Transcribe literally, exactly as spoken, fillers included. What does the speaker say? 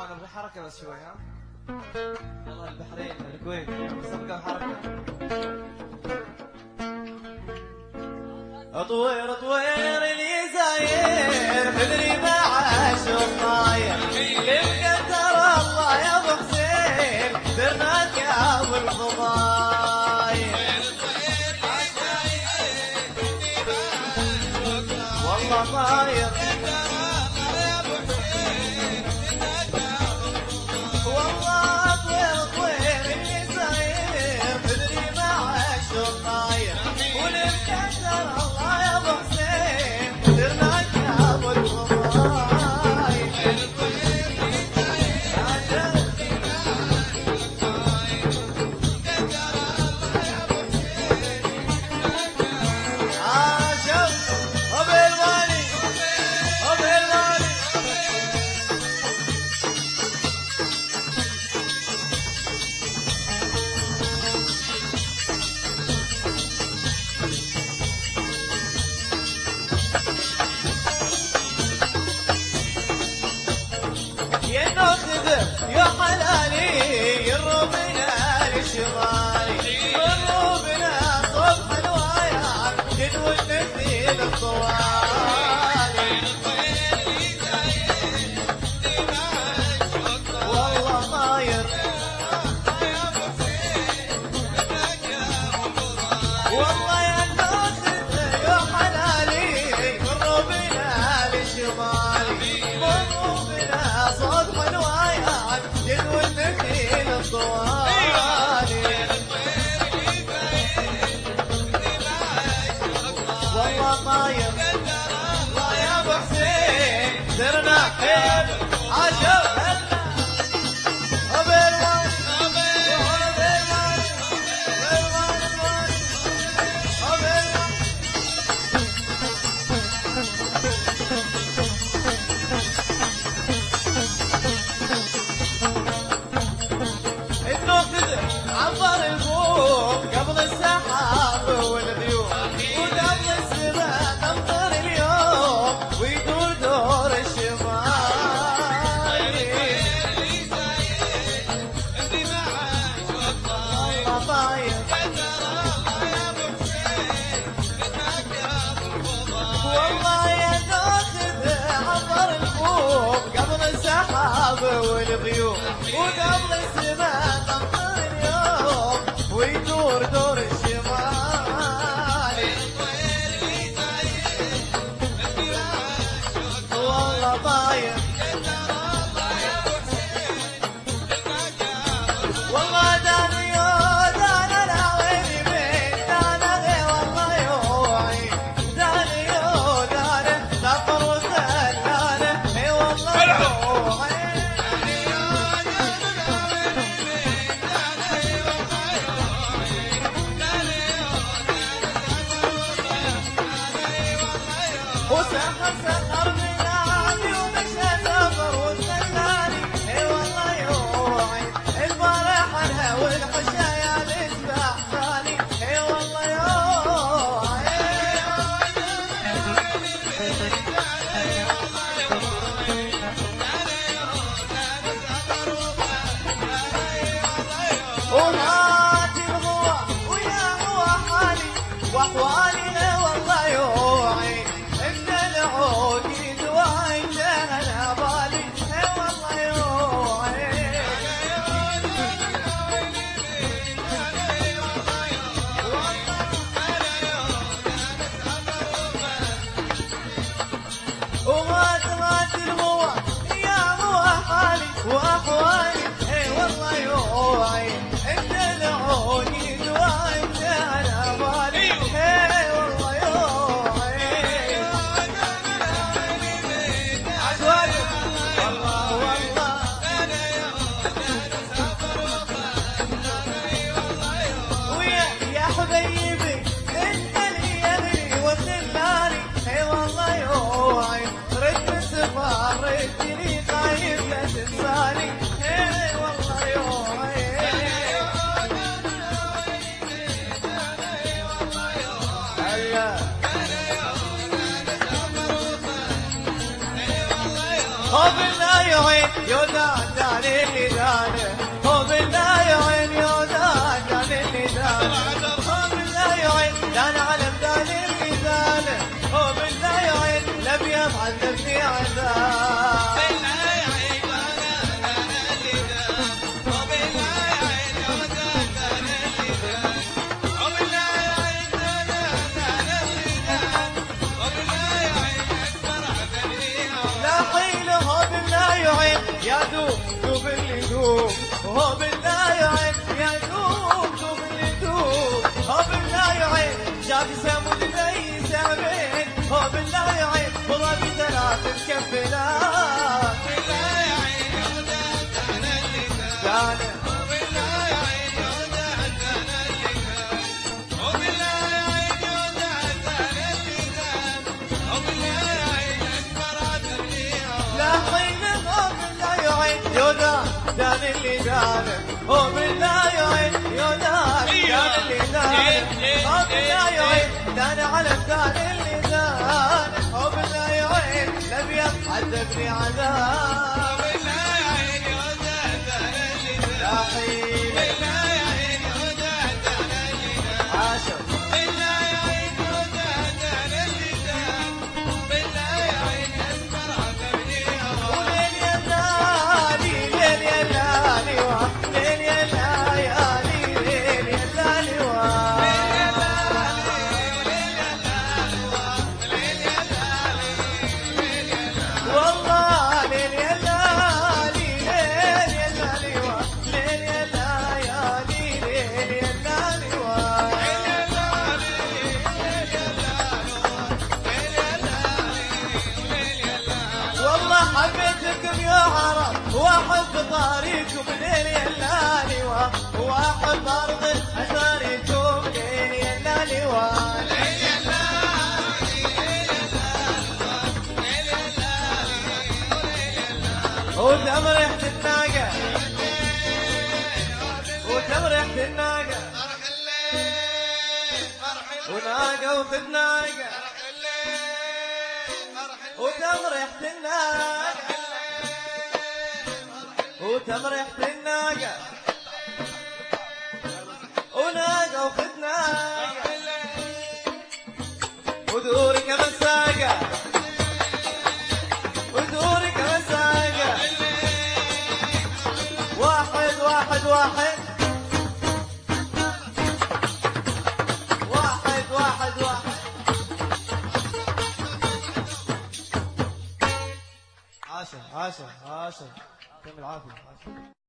انا بحركه بس شوي ها. يلا البحرين الكويت بس ابقى بحركه. اطوير اطوير اللي زاير بدري ما عاش الطاير يبقى ترى الله يا ابو حسين درناك يا ابو الفضاير. والله طاير يا حلالي يربنا لشمالي يربنا صبح الوايات جدول مثيل الطوالي. والله طاير والله يا ناخذ يا حلالي يربنا لشمالي يربنا صبح الوايات جدول مثيل الطوالي. والله طاير الله يا ابو حسين درنا كيف عاشوا والغيوم وقبل السماء تمطر اليوم ويدور دور الشمال. والله طاير والله داني دانا لا وين بين دانا غير والله يوعي داني دانا سفر وسلانه اي والله يوعي. وسخر سخر من عادي ومشى سفر وسلاني اي والله يوعي الفرح عنها والحشايا الاسباح ثاني اي والله يوعي. وهاتي الغوى ويا هو حالي واحوالي والله يوعي عودي دواي جهل بالي اي والله يوعي. وغاد غاد الموى يا موى حالي واحوالي اي والله يوعي انت العودي دواي جهل بالي اي والله يوعي. حبيبي انت اللي يغني وخلاني اي والله يوعي رد سفار ردني خايف لا تنساني اي والله يوعي. خذنا يعين يودان دان اللي دانه هو بالله يعين يودان دان اللي دانه هو بالله يعين دان علم دان اللي دانه هو بالله يعين لم يعذبني عذاب يا دوب دوب اللي دوب وهو بالله يعين يا دوب دوب اللي دوب هو بالله يعين جاب سمود لي سامين هو بالله يعين والله بثلاث مكفلات بالله يعين يودان دان اللي دانه هو بالله يعين يودان دان اللي دانه هو بالله يعين يودان دان اللي دانه هو بالله يعين اكبر عذبني لا حين يودان دان اللي دانه هو بالله يعين يودان دان اللي دانه هو بالله يعين دان على دان اللي دانه هو بالله يعين لم يعذبني عذاب بالله يعين يودان دان اللي دانه بالله يعين يودان دان اللي دانه عاشق بالله يعين يودان دان اللي دانه بالله يعين اكبر عذبني ولين يا حبيتكم يا عرب واحب طاريكم ليل يلالي واحب ارض اثاريكم ليل يلالي ليل يلالي ليل يلالي ودم ريحة الناقة ودم ريحة الناقة وناقة وخذ ناقة ودم ريحة الناقة وتم ريحة الناقة وناقة وخذ ناقة ودورك مساقة ودورك مساقة واحد واحد واحد واحد واحد واحد عاشر عاشر عاشر كم العافية.